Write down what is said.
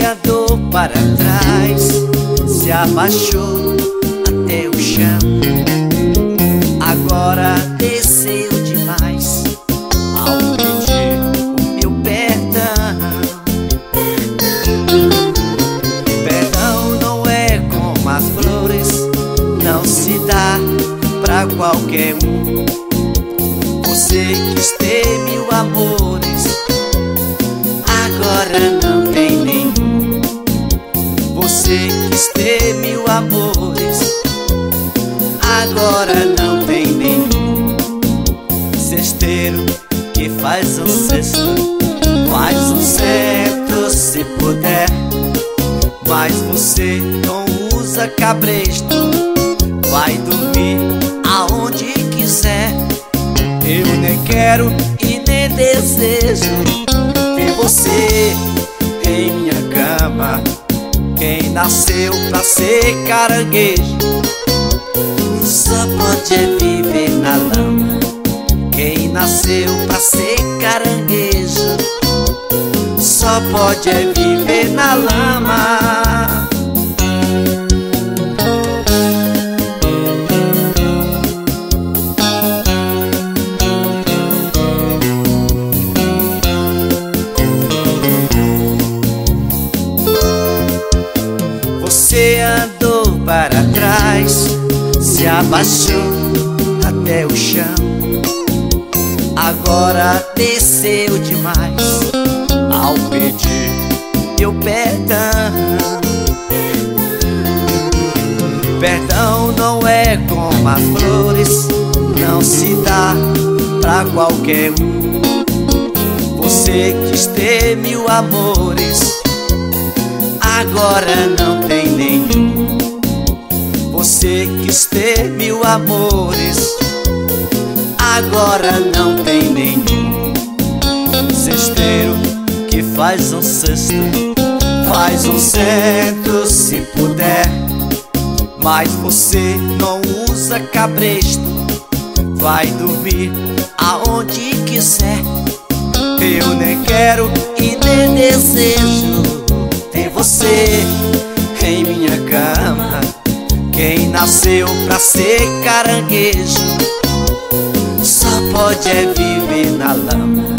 andou para trás, se abaixou até o chão, agora desceu demais ao pedir o meu perdão. Perdão não é como as flores, não se dá pra qualquer um. Você quis ter mil amores, agora não tem nenhum. Você quis ter mil amores, agora não tem nenhum. Cesteiro que faz um cesto, faz um centro se puder, mas você não usa cabresto, vai dormir aonde quiser. Eu nem quero e nem desejo ver você em minha cama. Quem nasceu pra ser caranguejo só pode viver na lama. Quem nasceu pra ser caranguejo só pode viver na lama. Você andou para trás, se abaixou até o chão, agora desceu demais ao pedir meu perdão. Perdão não é como as flores, não se dá pra qualquer um. Você quis ter mil amores, agora não tem nenhum. Você quis ter mil amores, agora não tem nenhum. Cesteiro que faz um cesto, faz um centro se puder, mas você não usa cabresto, vai dormir aonde quiser. Eu nem quero e nem desejo ter você em minha cama. Quem nasceu pra ser caranguejo só pode viver na lama.